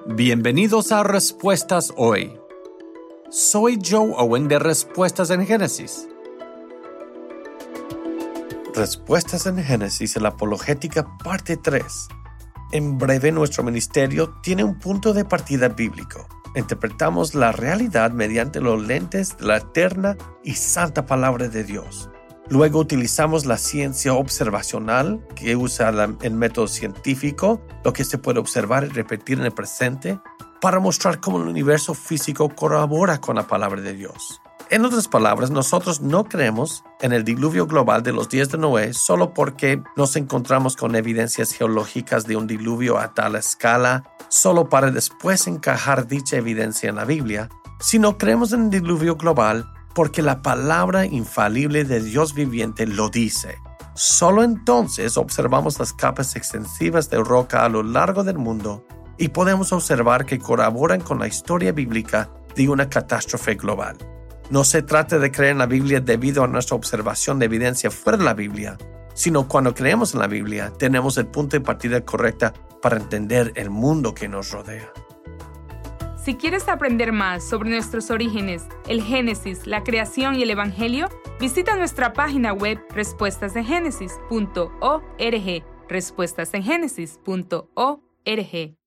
Bienvenidos a Respuestas Hoy. Soy Joe Owen de Respuestas en Génesis. Respuestas en Génesis en la Apologética, parte 3. En breve, nuestro ministerio tiene un punto de partida bíblico. Interpretamos la realidad mediante los lentes de la eterna y santa palabra de Dios. Luego utilizamos la ciencia observacional, que usa el método científico, lo que se puede observar y repetir en el presente, para mostrar cómo el universo físico corrobora con la palabra de Dios. En otras palabras, nosotros no creemos en el diluvio global de los días de Noé solo porque nos encontramos con evidencias geológicas de un diluvio a tal escala, solo para después encajar dicha evidencia en la Biblia, sino creemos en el diluvio global porque la palabra infalible de Dios viviente lo dice. Solo entonces observamos las capas extensivas de roca a lo largo del mundo y podemos observar que colaboran con la historia bíblica de una catástrofe global. No se trata de creer en la Biblia debido a nuestra observación de evidencia fuera de la Biblia, sino cuando creemos en la Biblia, tenemos el punto de partida correcta para entender el mundo que nos rodea. Si quieres aprender más sobre nuestros orígenes, el Génesis, la creación y el Evangelio, visita nuestra página web respuestasengenesis.org, respuestasengenesis.org.